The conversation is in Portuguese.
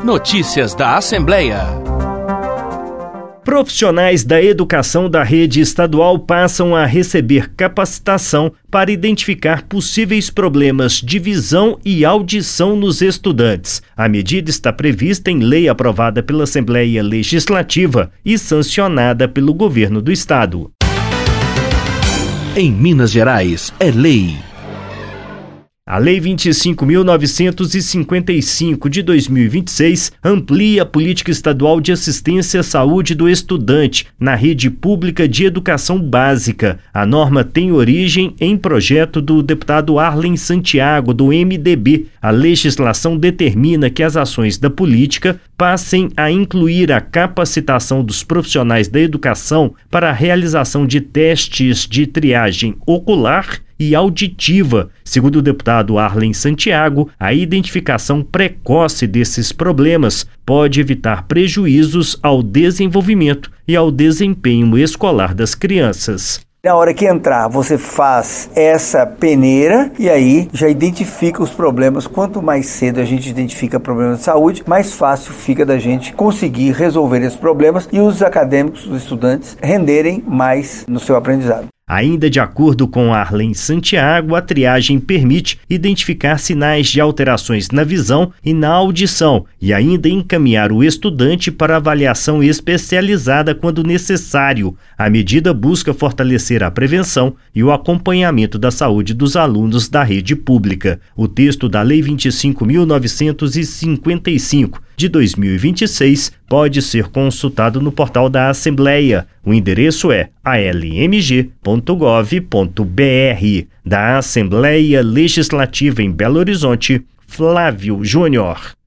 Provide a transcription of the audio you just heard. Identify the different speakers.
Speaker 1: Notícias da Assembleia.
Speaker 2: Profissionais da educação da rede estadual passam a receber capacitação para identificar possíveis problemas de visão e audição nos estudantes. A medida está prevista em lei aprovada pela Assembleia Legislativa e sancionada pelo Governo do Estado.
Speaker 1: Em Minas Gerais, é lei.
Speaker 2: A Lei 25.955 de 2026 amplia a política estadual de assistência à saúde do estudante na rede pública de educação básica. A norma tem origem em projeto do deputado Arlen Santiago, do MDB. A legislação determina que as ações da política passem a incluir a capacitação dos profissionais da educação para a realização de testes de triagem ocular e auditiva. Segundo o deputado Arlen Santiago, a identificação precoce desses problemas pode evitar prejuízos ao desenvolvimento e ao desempenho escolar das crianças.
Speaker 3: Na hora que entrar, você faz essa peneira e aí já identifica os problemas. Quanto mais cedo a gente identifica problemas de saúde, mais fácil fica da gente conseguir resolver esses problemas e os acadêmicos, os estudantes, renderem mais no seu aprendizado.
Speaker 2: Ainda de acordo com Arlen Santiago, a triagem permite identificar sinais de alterações na visão e na audição e ainda encaminhar o estudante para avaliação especializada quando necessário. A medida busca fortalecer a prevenção e o acompanhamento da saúde dos alunos da rede pública. O texto da Lei 25.955 de 2026 pode ser consultado no portal da Assembleia. O endereço é almg.gov.br. Da Assembleia Legislativa em Belo Horizonte, Flávio Júnior.